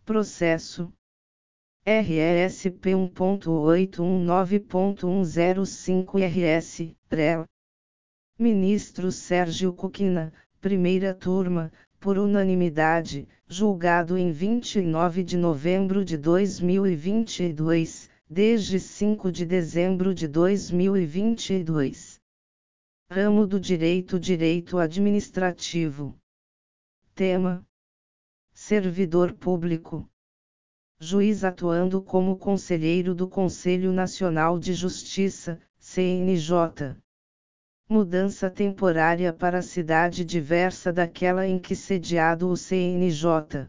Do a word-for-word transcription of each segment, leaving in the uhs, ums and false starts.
Processo R S P um ponto oito um nove ponto um zero cinco R S, P R E L. Ministro Sérgio Coquina, primeira turma, por unanimidade, julgado em vinte e nove de novembro de dois mil e vinte e dois, desde cinco de dezembro de dois mil e vinte e dois. Ramo do Direito Direito Administrativo. Tema: Servidor Público. Juiz atuando como conselheiro do Conselho Nacional de Justiça, C N J. Mudança temporária para cidade diversa daquela em que sediado o C N J.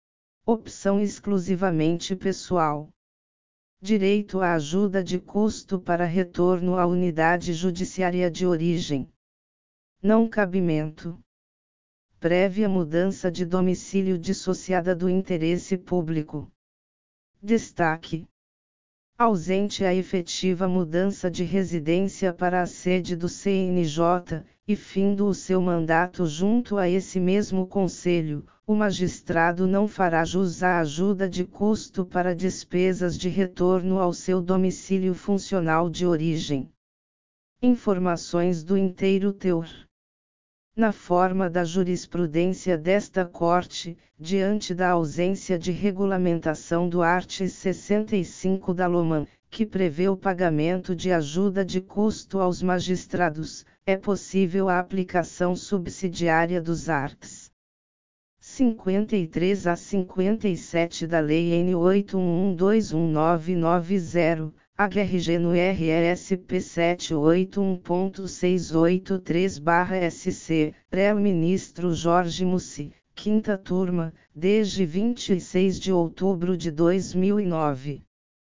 Opção exclusivamente pessoal. Direito à ajuda de custo para retorno à unidade judiciária de origem. Não cabimento. Prévia mudança de domicílio dissociada do interesse público. Destaque: ausente a efetiva mudança de residência para a sede do C N J, e findo o seu mandato junto a esse mesmo Conselho, o magistrado não fará jus à ajuda de custo para despesas de retorno ao seu domicílio funcional de origem. Informações do inteiro teor. Na forma da jurisprudência desta Corte, diante da ausência de regulamentação do art. sessenta e cinco da LOMAN, que prevê o pagamento de ajuda de custo aos magistrados, é possível a aplicação subsidiária dos arts. cinquenta e três a cinquenta e sete da Lei N oito um um dois um nove nove zero, H R G no R S P setecentos e oitenta e um ponto seiscentos e oitenta e três barra S C, P R E L Ministro Jorge Mussi, quinta turma, desde vinte e seis de outubro de dois mil e nove.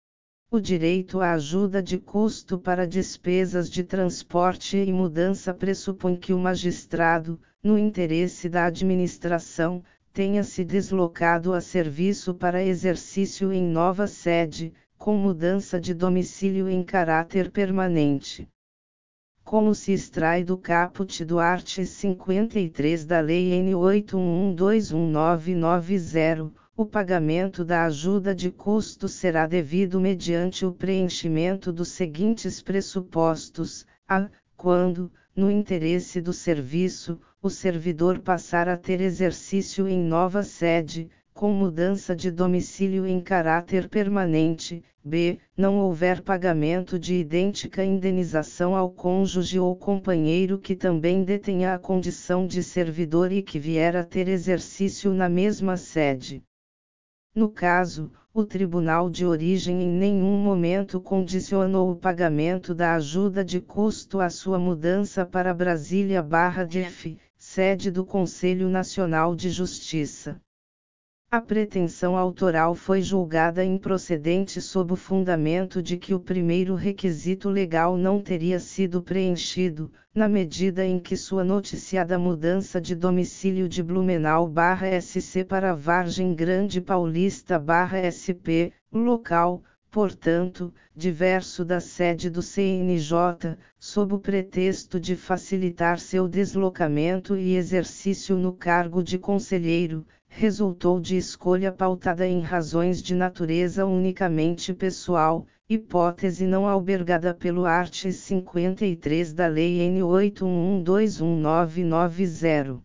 O direito à ajuda de custo para despesas de transporte e mudança pressupõe que o magistrado, no interesse da administração, tenha se deslocado a serviço para exercício em nova sede, com mudança de domicílio em caráter permanente. Como se extrai do caput do art. cinquenta e três da Lei N oito um um dois um nove nove zero, o pagamento da ajuda de custo será devido mediante o preenchimento dos seguintes pressupostos: a. Quando, no interesse do serviço, o servidor passar a ter exercício em nova sede, com mudança de domicílio em caráter permanente; b. Não houver pagamento de idêntica indenização ao cônjuge ou companheiro que também detenha a condição de servidor e que vier a ter exercício na mesma sede. No caso, o Tribunal de Origem em nenhum momento condicionou o pagamento da ajuda de custo à sua mudança para Brasília-D F, sede do Conselho Nacional de Justiça. A pretensão autoral foi julgada improcedente sob o fundamento de que o primeiro requisito legal não teria sido preenchido, na medida em que sua noticiada mudança de domicílio de Blumenau-S C para Vargem Grande Paulista-S P, local, portanto, diverso da sede do C N J, sob o pretexto de facilitar seu deslocamento e exercício no cargo de conselheiro, resultou de escolha pautada em razões de natureza unicamente pessoal, hipótese não albergada pelo art. cinquenta e três da Lei N oito um um dois um nove nove zero.